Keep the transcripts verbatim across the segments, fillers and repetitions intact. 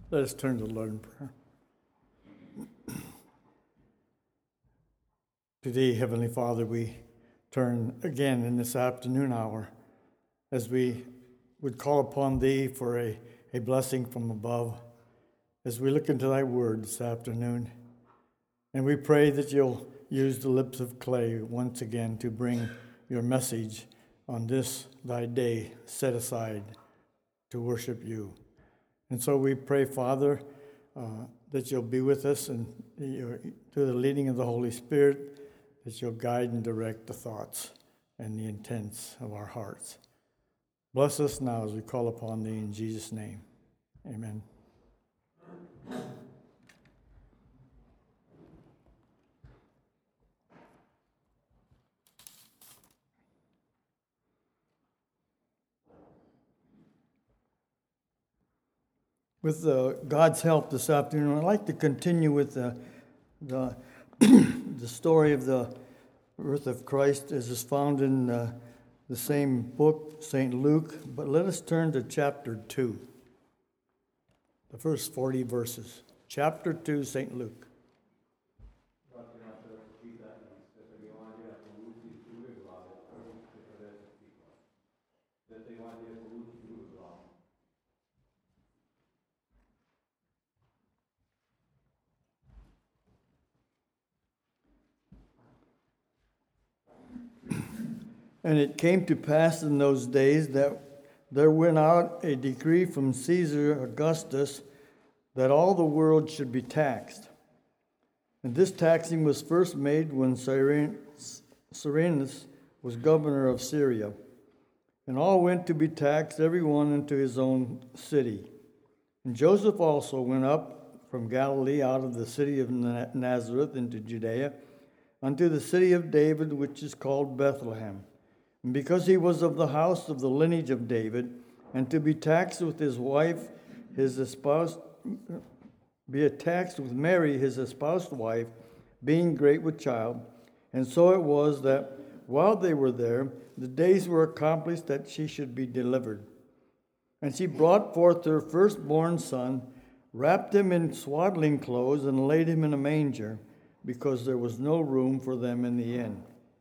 Let us turn to the Lord in prayer. Today, Heavenly Father, we turn again in this afternoon hour as we would call upon Thee for a, a blessing from above as we look into Thy Word this afternoon. And we pray that You'll use the lips of clay once again to bring Your message on this Thy day set aside to worship You. And so we pray, Father, uh, that You'll be with us and you're, through the leading of the Holy Spirit, that You'll guide and direct the thoughts and the intents of our hearts. Bless us now as we call upon Thee in Jesus' name. Amen. With uh, God's help this afternoon, I'd like to continue with the, the, the story of the birth of Christ as is found in uh, the same book, Saint Luke. But let us turn to chapter two, the first forty verses. Chapter two, Saint Luke. And it came to pass in those days that there went out a decree from Caesar Augustus that all the world should be taxed. And this taxing was first made when Cyrenius was governor of Syria. And all went to be taxed, every one into his own city. And Joseph also went up from Galilee out of the city of Nazareth into Judea, unto the city of David, which is called Bethlehem. And because he was of the house of the lineage of David, and to be taxed with his wife, his espoused, be taxed with Mary, his espoused wife, being great with child. And so it was that while they were there, the days were accomplished that she should be delivered. And she brought forth her firstborn son, wrapped him in swaddling clothes, and laid him in a manger, because there was no room for them in the inn.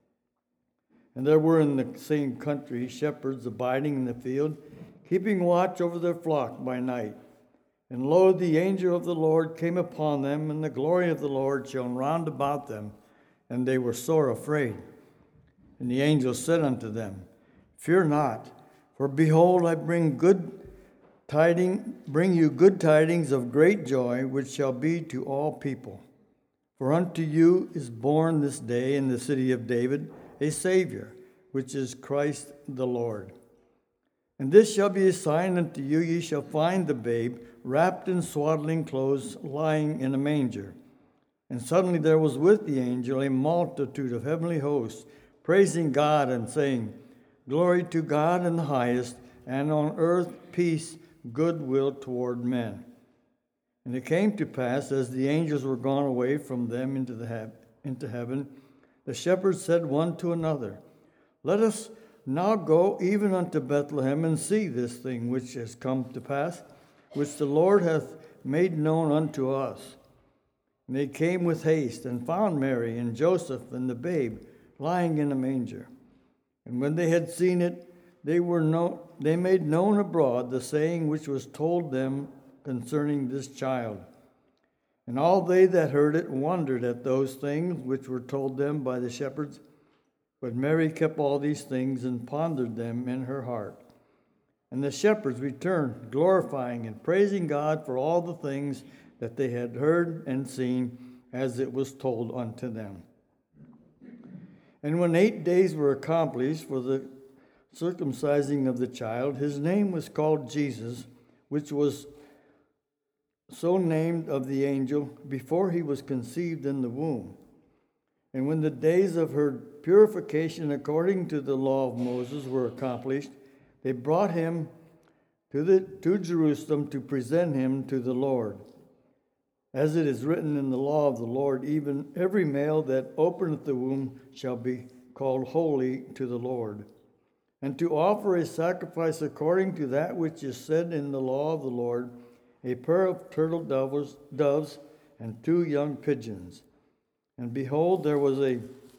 And there were in the same country shepherds abiding in the field, keeping watch over their flock by night. And lo, the angel of the Lord came upon them, and the glory of the Lord shone round about them, and they were sore afraid. And the angel said unto them, Fear not, for behold, I bring good tidings, bring you good tidings of great joy, which shall be to all people. For unto you is born this day in the city of David a Savior, which is Christ the Lord. And this shall be a sign unto you, ye shall find the babe wrapped in swaddling clothes, lying in a manger. And suddenly there was with the angel a multitude of heavenly hosts, praising God and saying, Glory to God in the highest, and on earth peace, goodwill toward men. And it came to pass, as the angels were gone away from them into the he- into heaven, the shepherds said one to another, Let us now go even unto Bethlehem, and see this thing which has come to pass, which the Lord hath made known unto us. And they came with haste, and found Mary and Joseph and the babe lying in a manger. And when they had seen it, they were no, they made known abroad the saying which was told them concerning this child. And all they that heard it wondered at those things which were told them by the shepherds. But Mary kept all these things and pondered them in her heart. And the shepherds returned, glorifying and praising God for all the things that they had heard and seen, as it was told unto them. And when eight days were accomplished for the circumcising of the child, his name was called Jesus, which was so named of the angel before he was conceived in the womb. And when the days of her purification according to the law of Moses were accomplished, they brought him to, the, to Jerusalem to present him to the Lord. As it is written in the law of the Lord, even every male that openeth the womb shall be called holy to the Lord. And to offer a sacrifice according to that which is said in the law of the Lord, a pair of turtle doves, doves and two young pigeons. And behold, there was a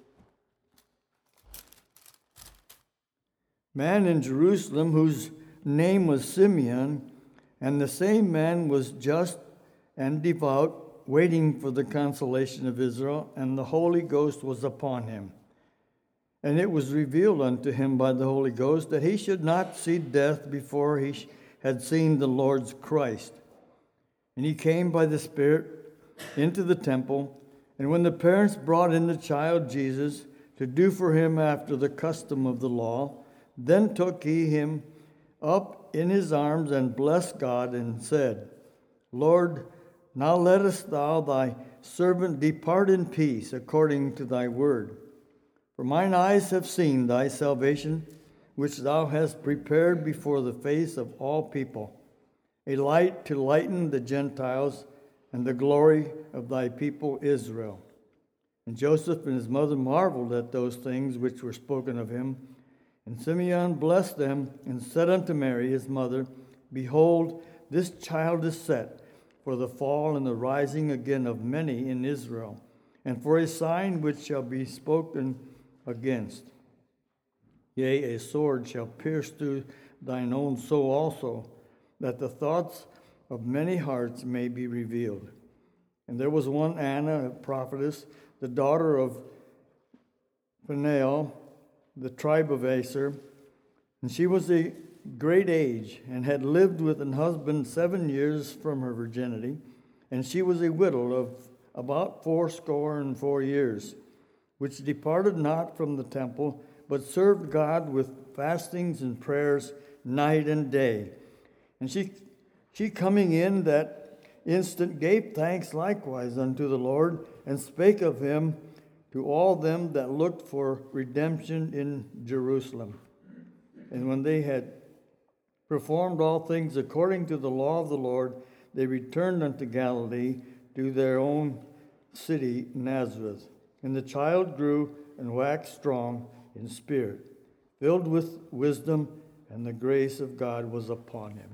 man in Jerusalem whose name was Simeon, and the same man was just and devout, waiting for the consolation of Israel, and the Holy Ghost was upon him. And it was revealed unto him by the Holy Ghost that he should not see death before he had seen the Lord's Christ. And he came by the Spirit into the temple, and when the parents brought in the child Jesus to do for him after the custom of the law, then took he him up in his arms and blessed God and said, Lord, now lettest thou thy servant depart in peace according to thy word. For mine eyes have seen thy salvation, which thou hast prepared before the face of all people, a light to lighten the Gentiles and the glory of thy people Israel. And Joseph and his mother marveled at those things which were spoken of him. And Simeon blessed them and said unto Mary his mother, Behold, this child is set for the fall and the rising again of many in Israel, and for a sign which shall be spoken against. Yea, a sword shall pierce through thine own soul also, that the thoughts of many hearts may be revealed. And there was one Anna, a prophetess, the daughter of Phanuel, the tribe of Aser, and she was a great age, and had lived with an husband seven years from her virginity, and she was a widow of about fourscore and four years, which departed not from the temple, but served God with fastings and prayers night and day. And she, she coming in that instant gave thanks likewise unto the Lord, and spake of him to all them that looked for redemption in Jerusalem. And when they had performed all things according to the law of the Lord, they returned unto Galilee to their own city Nazareth. And the child grew and waxed strong in spirit, filled with wisdom, and the grace of God was upon him.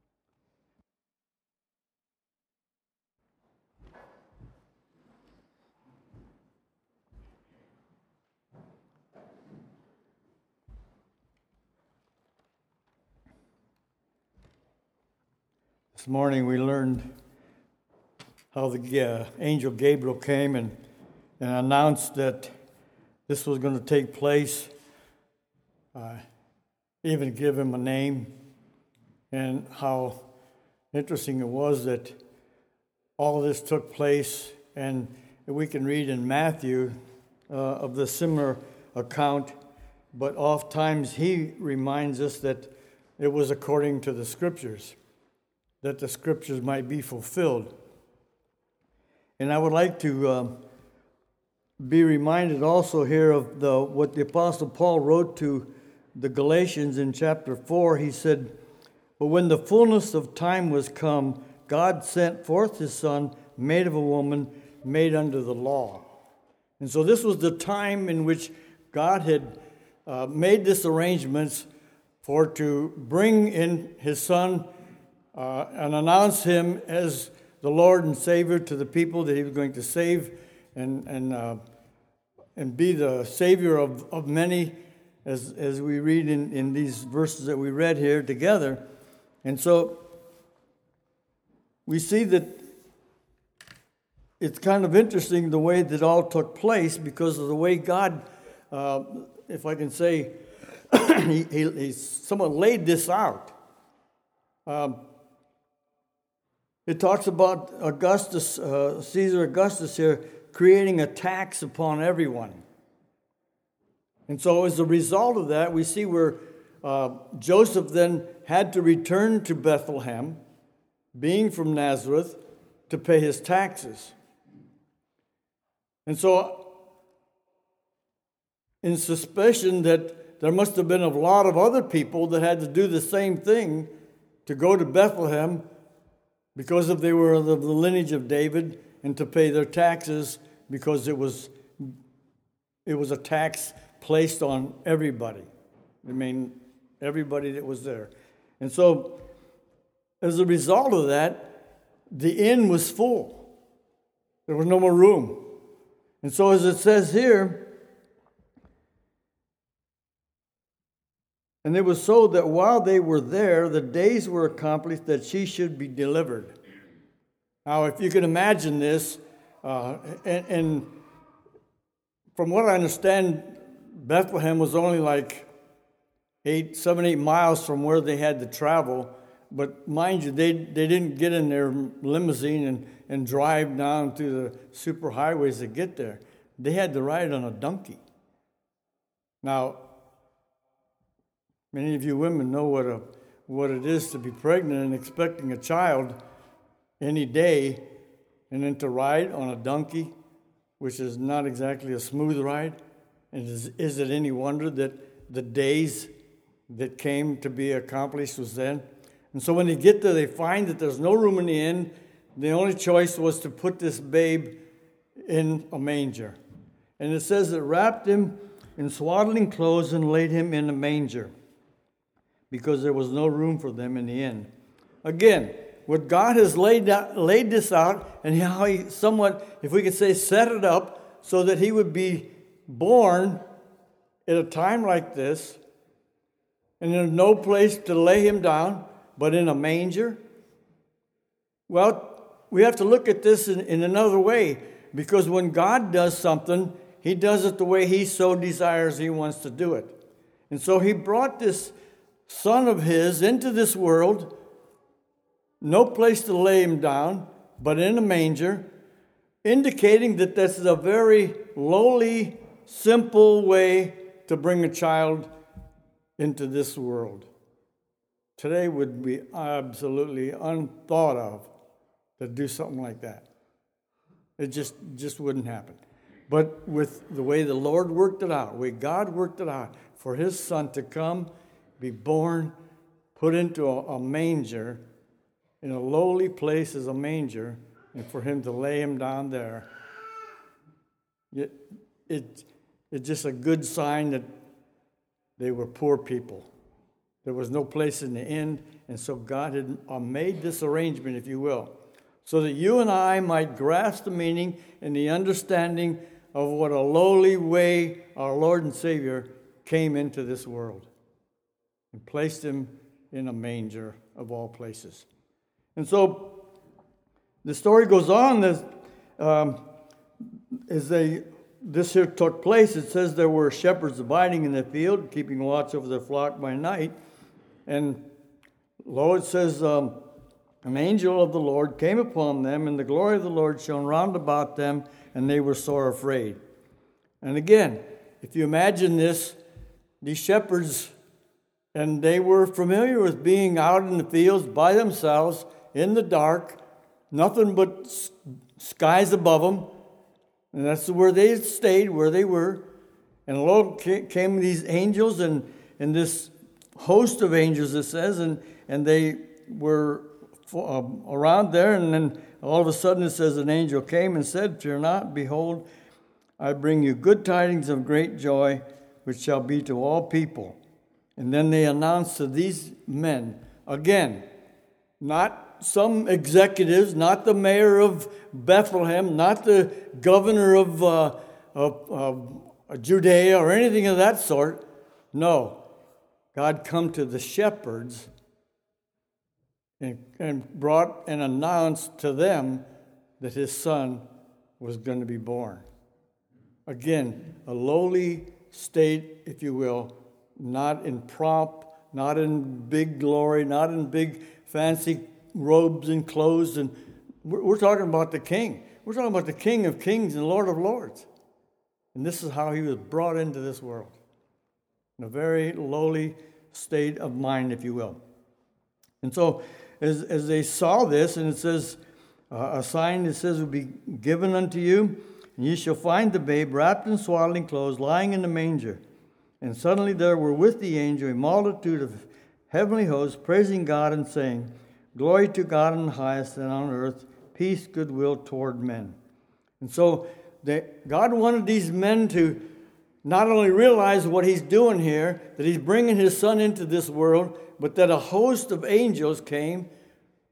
This morning we learned how the uh, angel Gabriel came and, and announced that this was going to take place, uh, even give him a name, and how interesting it was that all of this took place. And we can read in Matthew uh, of the similar account, but oftentimes he reminds us that it was according to the Scriptures, that the Scriptures might be fulfilled. And I would like to uh, be reminded also here of the what the Apostle Paul wrote to the Galatians in chapter four. He said, But when the fullness of time was come, God sent forth his Son, made of a woman, made under the law. And so this was the time in which God had uh, made this arrangements for to bring in his Son uh, and announce him as the Lord and Savior to the people that he was going to save and and uh, and be the Savior of, of many, as as we read in, in these verses that we read here together. And so we see that it's kind of interesting the way that all took place, because of the way God, uh, if I can say, he, he, he someone laid this out. Um, It talks about Augustus, uh, Caesar Augustus here, creating a tax upon everyone. And so as a result of that, we see where uh, Joseph then had to return to Bethlehem, being from Nazareth, to pay his taxes. And so in suspicion that there must have been a lot of other people that had to do the same thing, to go to Bethlehem, because if they were of the lineage of David, and to pay their taxes, because it was it was a tax placed on everybody. I mean, everybody that was there. And so, as a result of that, the inn was full. There was no more room. And so as it says here, and it was so that while they were there, the days were accomplished that she should be delivered. Now, if you can imagine this, uh, and, and from what I understand, Bethlehem was only like eight, seven, eight miles from where they had to travel. But mind you, they, they didn't get in their limousine and, and drive down to the super highways to get there. They had to ride on a donkey. Now, many of you women know what a what it is to be pregnant and expecting a child any day, and then to ride on a donkey, which is not exactly a smooth ride. And is, is it any wonder that the days that came to be accomplished was then? And so when they get there, they find that there's no room in the inn. The only choice was to put this babe in a manger. And it says that wrapped him in swaddling clothes and laid him in a manger, because there was no room for them in the inn. Again, what God has laid out, laid this out, and how he somewhat, if we could say, set it up so that he would be born at a time like this, and there's no place to lay him down but in a manger. Well, we have to look at this in, in another way, because when God does something, he does it the way he so desires he wants to do it. And so he brought this son of his into this world, no place to lay him down, but in a manger, indicating that this is a very lowly, simple way to bring a child into this world. Today would be absolutely unthought of to do something like that. It just, just wouldn't happen. But with the way the Lord worked it out, the way God worked it out, for his son to come, be born, put into a, a manger, in a lowly place as a manger, and for him to lay him down there, it, it, it's just a good sign that they were poor people. There was no place in the inn, and so God had made this arrangement, if you will, so that you and I might grasp the meaning and the understanding of what a lowly way our Lord and Savior came into this world and placed him in a manger of all places. And so the story goes on as, um, as they, this here took place. It says there were shepherds abiding in the field, keeping watch over their flock by night. And lo, it says, um, an angel of the Lord came upon them, and the glory of the Lord shone round about them, and they were sore afraid. And again, if you imagine this, these shepherds, and they were familiar with being out in the fields by themselves, in the dark, nothing but skies above them, and that's where they stayed, where they were. And lo, came these angels, and, and this host of angels, it says, and, and they were uh, around there, and then all of a sudden it says an angel came and said, "Fear not, behold, I bring you good tidings of great joy, which shall be to all people." And then they announced to these men, again, not some executives, not the mayor of Bethlehem, not the governor of, uh, of, of Judea or anything of that sort. No. God come to the shepherds and, and brought and announced to them that his son was going to be born. Again, a lowly state, if you will, not in pomp, not in big glory, not in big fancy robes and clothes. And we're, we're talking about the king. We're talking about the King of Kings and Lord of Lords. And this is how he was brought into this world, in a very lowly state of mind, if you will. And so as, as they saw this, and it says, uh, a sign that says will be given unto you, and ye shall find the babe wrapped in swaddling clothes, lying in the manger. And suddenly there were with the angel a multitude of heavenly hosts, praising God and saying, "Glory to God in the highest, and on earth peace, goodwill toward men." And so they, God wanted these men to not only realize what he's doing here, that he's bringing his son into this world, but that a host of angels came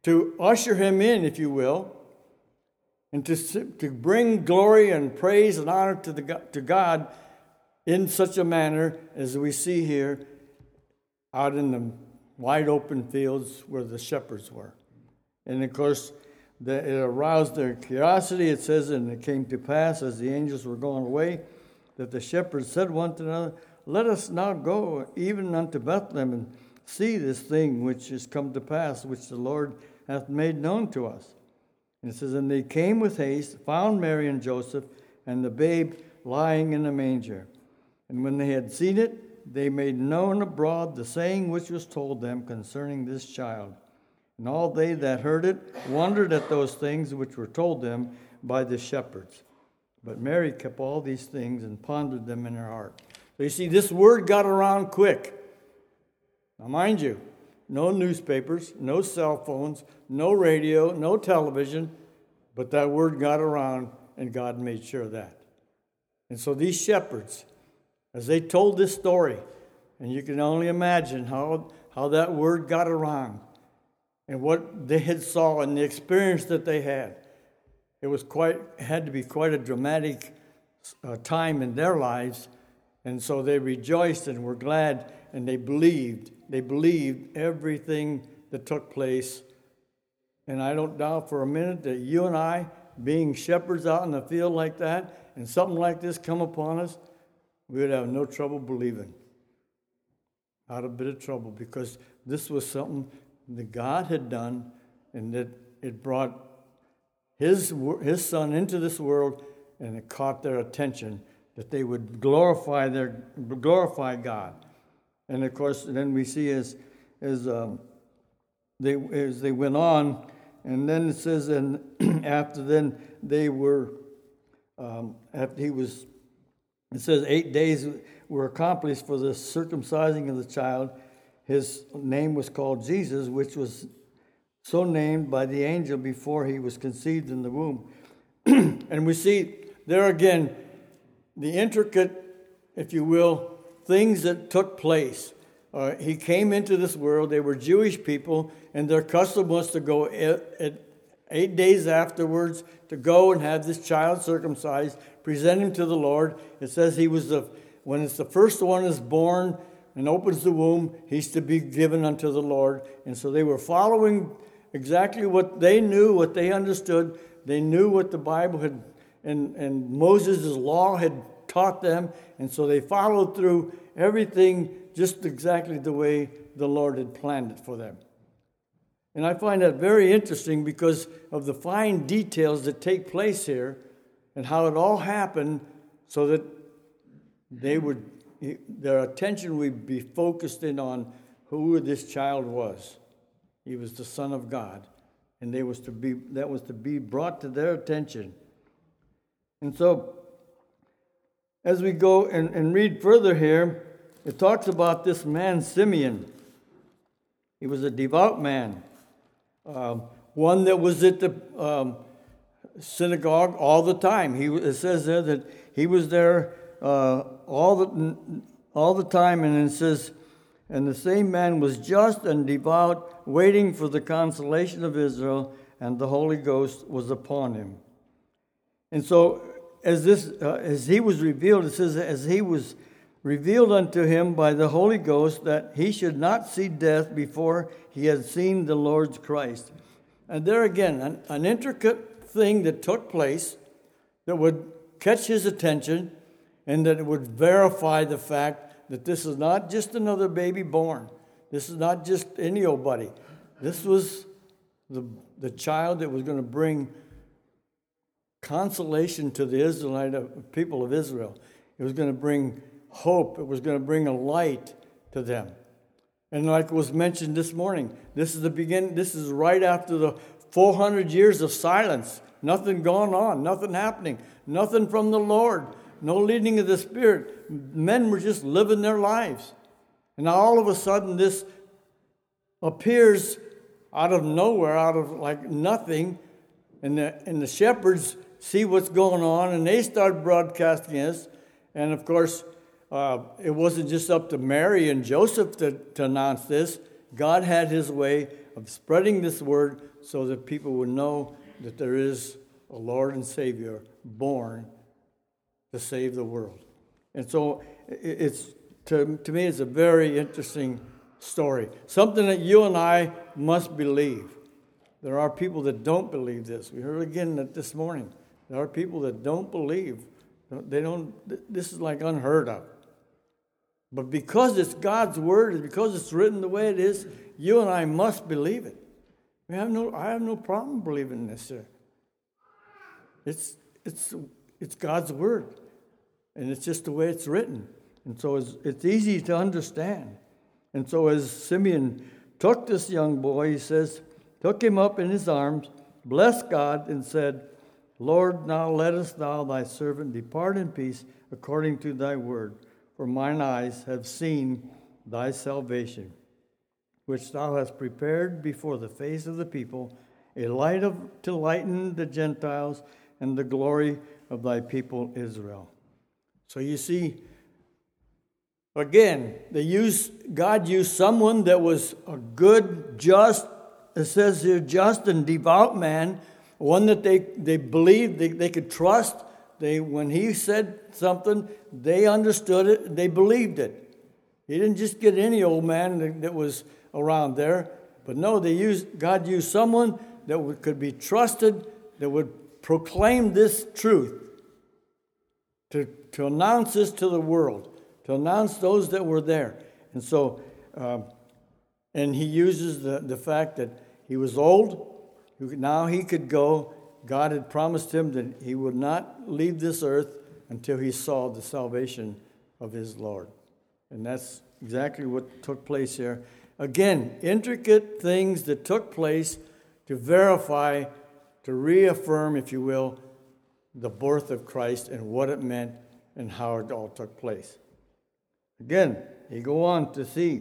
to usher him in, if you will, and to, to bring glory and praise and honor to, the, to God in such a manner as we see here out in the wide open fields where the shepherds were. And of course, the, it aroused their curiosity. It says, and it came to pass as the angels were going away, that the shepherds said one to another, let us now go even unto Bethlehem and see this thing which is come to pass, which the Lord hath made known to us. And it says, and they came with haste, found Mary and Joseph, and the babe lying in a manger. And when they had seen it, they made known abroad the saying which was told them concerning this child. And all they that heard it wondered at those things which were told them by the shepherds. But Mary kept all these things and pondered them in her heart. So you see, this word got around quick. Now, mind you, no newspapers, no cell phones, no radio, no television, but that word got around, and God made sure of that. And so these shepherds, as they told this story, and you can only imagine how, how that word got around and what they had saw and the experience that they had. It was quite had to be quite a dramatic uh, time in their lives, and so they rejoiced and were glad, and they believed. They believed everything that took place. And I don't doubt for a minute that you and I, being shepherds out in the field like that, and something like this come upon us, we would have no trouble believing. Not a bit of trouble, because this was something that God had done, and that it brought his, his son into this world, and it caught their attention, that they would glorify their glorify God. And of course, then we see as as um, they as they went on, and then it says, and after then they were um, after he was, it says eight days were accomplished for the circumcising of the child. His name was called Jesus, which was so named by the angel before he was conceived in the womb. And we see there again the intricate, if you will, things that took place. Uh, he came into this world. They were Jewish people, and their custom was to go at, at eight days afterwards to go and have this child circumcised, present him to the Lord. It says he was the when it's the first one is born and opens the womb, he's to be given unto the Lord. And so they were following exactly what they knew, what they understood. They knew what the Bible had and, and Moses' law had taught them. And so they followed through everything just exactly the way the Lord had planned it for them. And I find that very interesting because of the fine details that take place here and how it all happened so that they would, their attention would be focused in on who this child was. He was the Son of God, and they was to be that was to be brought to their attention. And so, as we go and, and read further here, it talks about this man Simeon. He was a devout man, um, one that was at the um, synagogue all the time. He it says there that he was there uh, all the all the time, and it says, and the same man was just and devout, waiting for the consolation of Israel, and the Holy Ghost was upon him. And so, as this uh, as he was revealed, it says, as he was revealed unto him by the Holy Ghost, that he should not see death before he had seen the Lord's Christ. And there again, an, an intricate thing that took place that would catch his attention, and that would verify the fact that this is not just another baby born. This is not just any old buddy. This was the, the child that was going to bring consolation to the Israelite people of Israel. It was going to bring hope. It was going to bring a light to them. And like was mentioned this morning, this is the beginning. This is right after the four hundred years of silence. Nothing going on. Nothing happening. Nothing from the Lord. No leading of the Spirit. Men were just living their lives. And now all of a sudden this appears out of nowhere, out of like nothing. And the, and the shepherds see what's going on, and they start broadcasting this. And of course, uh, it wasn't just up to Mary and Joseph to, to announce this. God had his way of spreading this word so that people would know that there is a Lord and Savior born to save the world. And so it's to, to me, it's a very interesting story. Something that you and I must believe. There are people that don't believe this. We heard again that this morning. There are people that don't believe. They don't. This is like unheard of. But because it's God's word, because it's written the way it is, you and I must believe it. We have no. I have no problem believing this, sir. It's it's it's God's word, and it's just the way it's written, and so it's it's easy to understand. And so as Simeon took this young boy, he says, took him up in his arms, blessed God, and said, Lord, now lettest thou thy servant depart in peace according to thy word. For mine eyes have seen thy salvation, which thou hast prepared before the face of the people, a light of, to lighten the Gentiles and the glory of thy people Israel. So you see, again, they used, God used someone that was a good, just, it says here, just and devout man, one that they, they believed, they, they could trust. They, when he said something, they understood it, they believed it. He didn't just get any old man that, that was around there. But no, they used, God used someone that would, could be trusted, that would proclaim this truth, to, to announce this to the world, to announce those that were there. And so, um, and he uses the, the fact that he was old. Now he could go. God had promised him that he would not leave this earth until he saw the salvation of his Lord. And that's exactly what took place here. Again, intricate things that took place to verify, to reaffirm, if you will, the birth of Christ and what it meant and how it all took place. Again, you go on to see,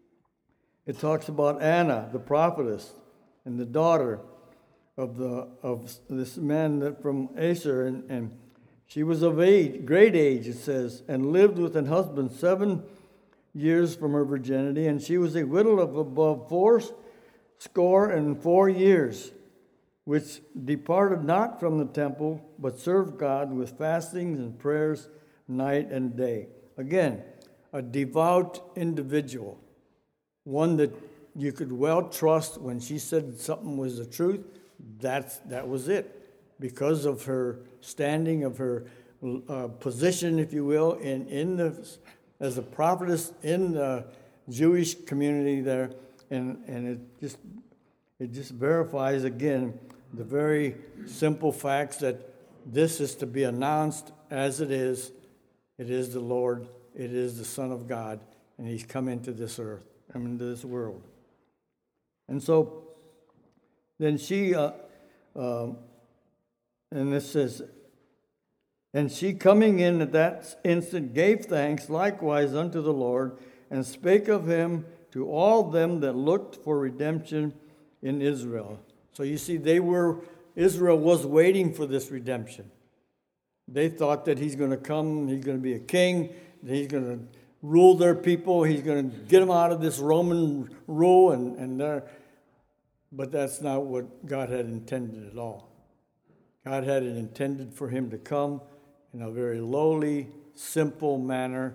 it talks about Anna, the prophetess, and the daughter of the of this man that from Asher, and, and she was of age, great age, it says, and lived with an husband seven years from her virginity, and she was a widow of above four score and four years, which departed not from the temple, but served God with fastings and prayers night and day. Again, a devout individual, one that you could well trust when she said something was the truth. That's, that was it. Because of her standing, of her uh, position, if you will, in, in the, as a prophetess in the Jewish community there. And, and it just it just verifies, again, the very simple facts that this is to be announced as it is. It is the Lord. It is the Son of God. And he's come into this earth, come into this world. And so then she, uh, uh, and this says, and she coming in at that instant gave thanks likewise unto the Lord, and spake of him to all them that looked for redemption in Israel. So you see, they were, Israel was waiting for this redemption. They thought that he's going to come, he's going to be a king, he's going to rule their people, he's going to get them out of this Roman rule, and, and they're, but that's not what God had intended at all. God had it intended for him to come in a very lowly, simple manner,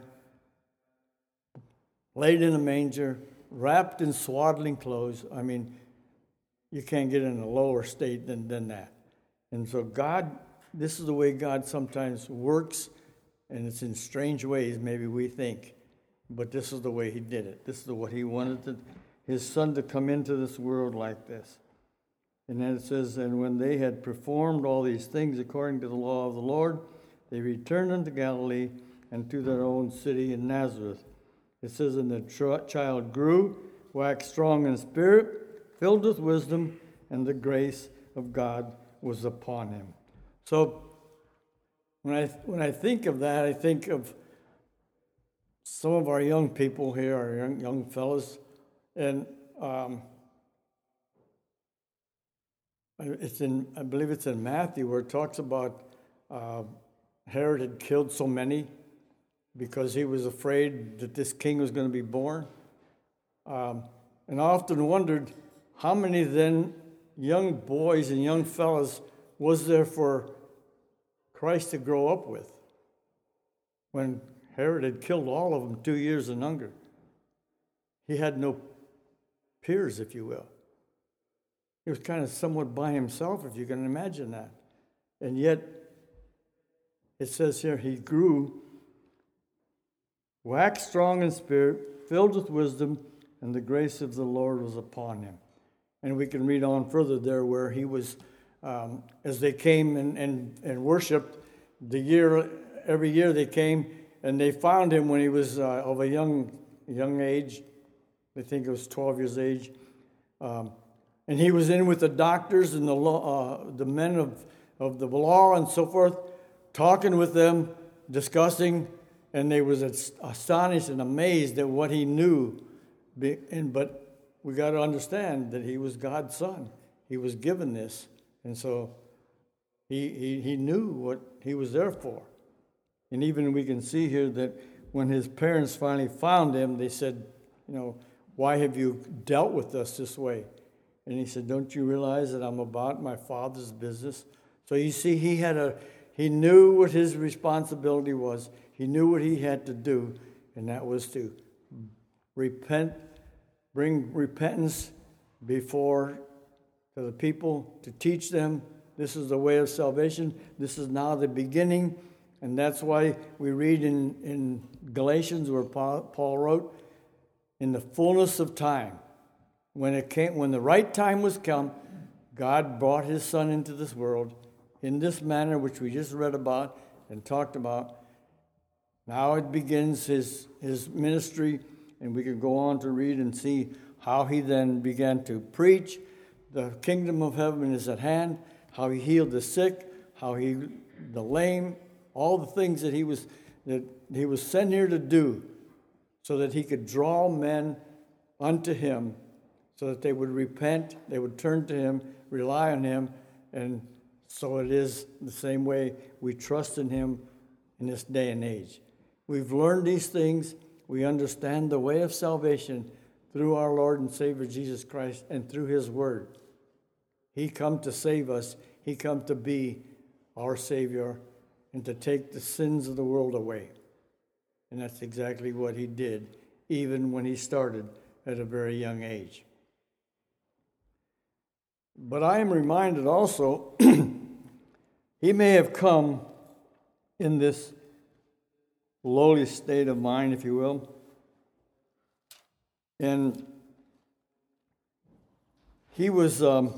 laid in a manger, wrapped in swaddling clothes. I mean, you can't get in a lower state than, than that. And so God, this is the way God sometimes works, and it's in strange ways, maybe we think. But this is the way he did it. This is what he wanted to, his son to come into this world like this. And then it says, and when they had performed all these things according to the law of the Lord, they returned unto Galilee and to their own city in Nazareth. It says, and the ch- child grew, waxed strong in spirit, filled with wisdom, and the grace of God was upon him. So when I when I think of that, I think of some of our young people here, our young, young fellows, and um, it's in I believe it's in Matthew where it talks about uh, Herod had killed so many because he was afraid that this king was going to be born. Um, and I often wondered, how many then young boys and young fellas was there for Christ to grow up with when Herod had killed all of them two years and younger? He had no peers, if you will. He was kind of somewhat by himself, if you can imagine that. And yet, it says here, he grew, waxed strong in spirit, filled with wisdom, and the grace of the Lord was upon him. And we can read on further there where he was, um, as they came and, and, and worshiped, the year, every year they came, and they found him when he was uh, of a young young age. I think it was twelve years age. Um, and he was in with the doctors and the law, uh, the men of, of the law and so forth, talking with them, discussing, and they was astonished and amazed at what he knew. And but we got to understand that he was God's son. He was given this, and so he he he knew what he was there for. And even we can see here that when his parents finally found him, they said, you know, why have you dealt with us this way? And he said, don't you realize that I'm about my Father's business? So you see, he had a he knew what his responsibility was. He knew what he had to do, and that was to repent, bring repentance before to the people, to teach them this is the way of salvation. This is now the beginning. And that's why we read in, in Galatians where Paul wrote, in the fullness of time, when it came, when the right time was come, God brought his son into this world in this manner which we just read about and talked about. Now it begins his, his ministry, and we can go on to read and see how he then began to preach. The kingdom of heaven is at hand, how he healed the sick, how he, the lame, all the things that he was that he was sent here to do so that he could draw men unto him, so that they would repent, they would turn to him, rely on him, and so it is the same way we trust in him in this day and age. We've learned these things. We understand the way of salvation through our Lord and Savior Jesus Christ and through his word. He come to save us. He come to be our Savior and to take the sins of the world away. And that's exactly what he did, even when he started at a very young age. But I am reminded also, he may have come in this lowly state of mind, if you will, and he was um,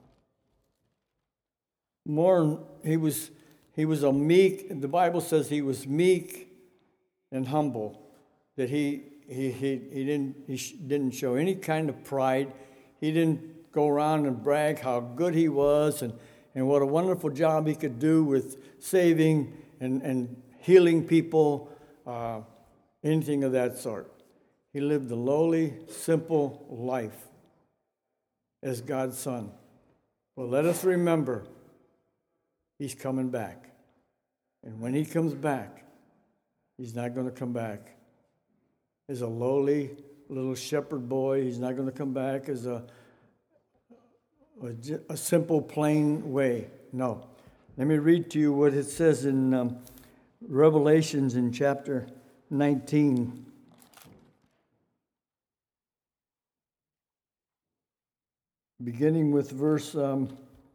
more, he was He was a meek, the Bible says he was meek and humble, that he he he, he didn't he didn't show any kind of pride. He didn't go around and brag how good he was and, and what a wonderful job he could do with saving and, and healing people, uh, anything of that sort. He lived a lowly, simple life as God's son. Well, let us remember, he's coming back. And when he comes back, he's not going to come back as a lowly little shepherd boy. He's not going to come back as a, a, a simple, plain way. No. Let me read to you what it says in um, Revelations in chapter nineteen. Beginning with verse um,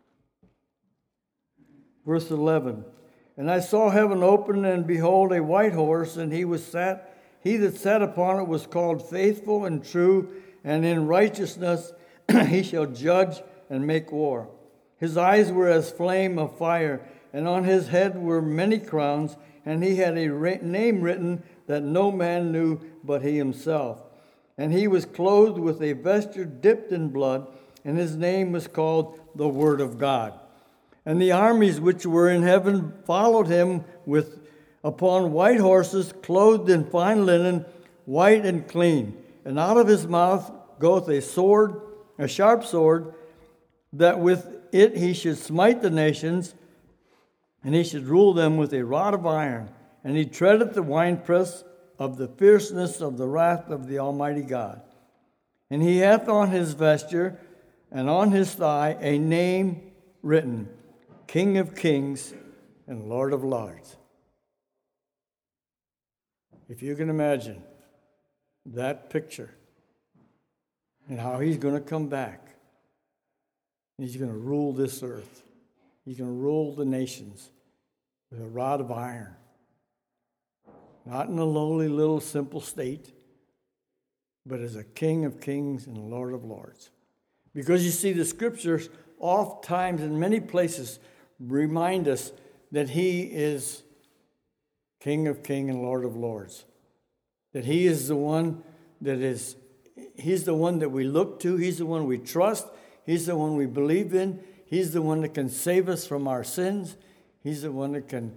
verse eleven. And I saw heaven open, and behold, a white horse, and he was sat. He that sat upon it was called Faithful and True, and in righteousness he shall judge and make war. His eyes were as flame of fire, and on his head were many crowns, and he had a name written that no man knew but he himself. And he was clothed with a vesture dipped in blood, and his name was called the Word of God. And the armies which were in heaven followed him with upon white horses, clothed in fine linen, white and clean. And out of his mouth goeth a sword, a sharp sword, that with it he should smite the nations, and he should rule them with a rod of iron. And he treadeth the winepress of the fierceness of the wrath of the Almighty God. And he hath on his vesture and on his thigh a name written, King of Kings and Lord of Lords. If you can imagine that picture and how he's going to come back, he's going to rule this earth. He's going to rule the nations with a rod of iron. Not in a lowly little simple state, but as a King of Kings and Lord of Lords. Because you see, the scriptures oft times in many places remind us that he is King of Kings and Lord of Lords. That he is the one that is, he's the one that we look to. He's the one we trust. He's the one we believe in. He's the one that can save us from our sins. He's the one that can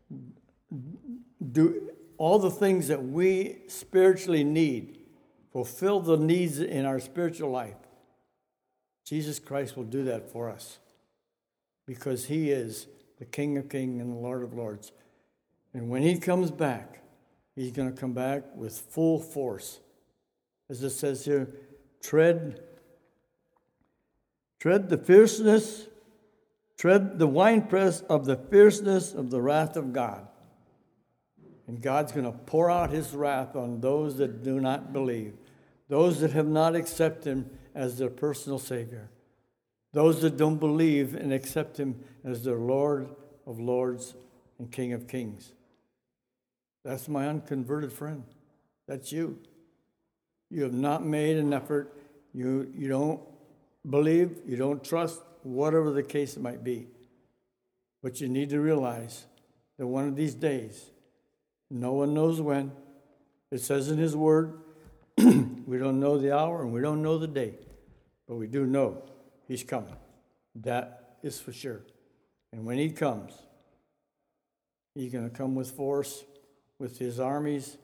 do all the things that we spiritually need, fulfill the needs in our spiritual life. Jesus Christ will do that for us because he is the King of Kings and the Lord of Lords. And when he comes back, he's going to come back with full force. As it says here, tread, tread the fierceness, tread the winepress of the fierceness of the wrath of God. And God's going to pour out his wrath on those that do not believe, those that have not accepted him as their personal Savior, those that don't believe and accept him as their Lord of Lords and King of Kings. That's my unconverted friend. That's you. You have not made an effort. You, you don't believe, you don't trust, whatever the case might be. But you need to realize that one of these days, no one knows when. It says in his word, we don't know the hour and we don't know the day, but we do know he's coming. That is for sure. And when he comes, he's going to come with force, with his armies,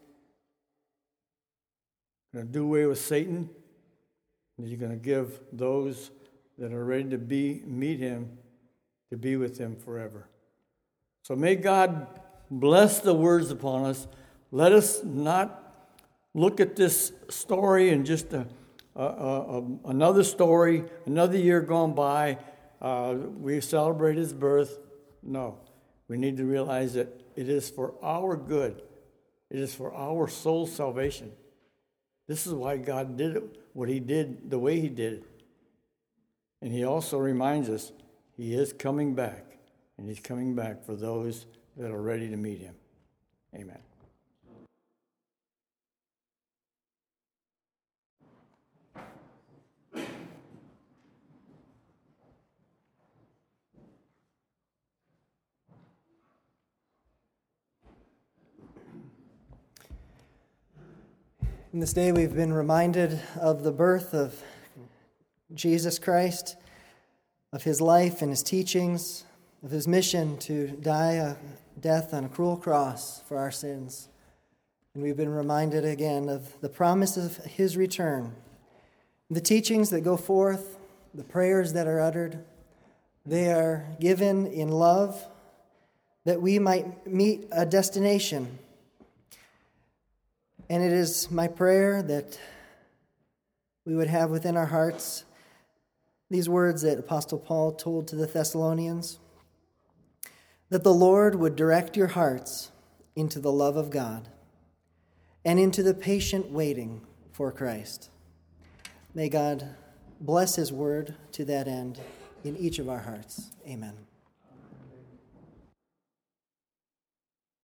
going to do away with Satan, and he's going to give those that are ready to be meet him to be with him forever. So may God bless the words upon us. Let us not look at this story and just a, a, a, another story, another year gone by. Uh, we celebrate his birth. No, we need to realize that it is for our good. It is for our soul salvation. This is why God did it, what he did, the way he did it. And he also reminds us he is coming back, and he's coming back for those that are ready to meet him. Amen. In this day, we've been reminded of the birth of Jesus Christ, of his life and his teachings, of his mission to die a death on a cruel cross for our sins. And we've been reminded again of the promise of his return. The teachings that go forth, the prayers that are uttered, they are given in love that we might meet a destination. And it is my prayer that we would have within our hearts these words that Apostle Paul told to the Thessalonians, that the Lord would direct your hearts into the love of God and into the patient waiting for Christ. May God bless his word to that end in each of our hearts. Amen.